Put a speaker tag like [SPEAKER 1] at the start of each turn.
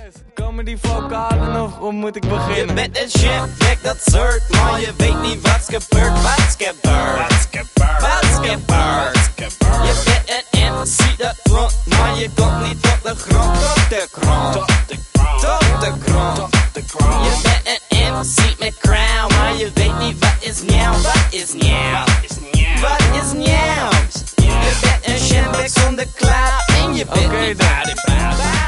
[SPEAKER 1] Komen die vocalen of hoe moet ik beginnen?
[SPEAKER 2] Je bent een chef, dat soort, maar je weet niet wat's gebeurd. Wat's gebeurd? Je bent een MC dat front, maar je komt niet tot de grond. Tot de grond. Je bent een MC met crown, maar je weet niet wat is nieuw. Wat is nieuw? Wat is nieuw? Je bent een chef zonder klauw en je bent niet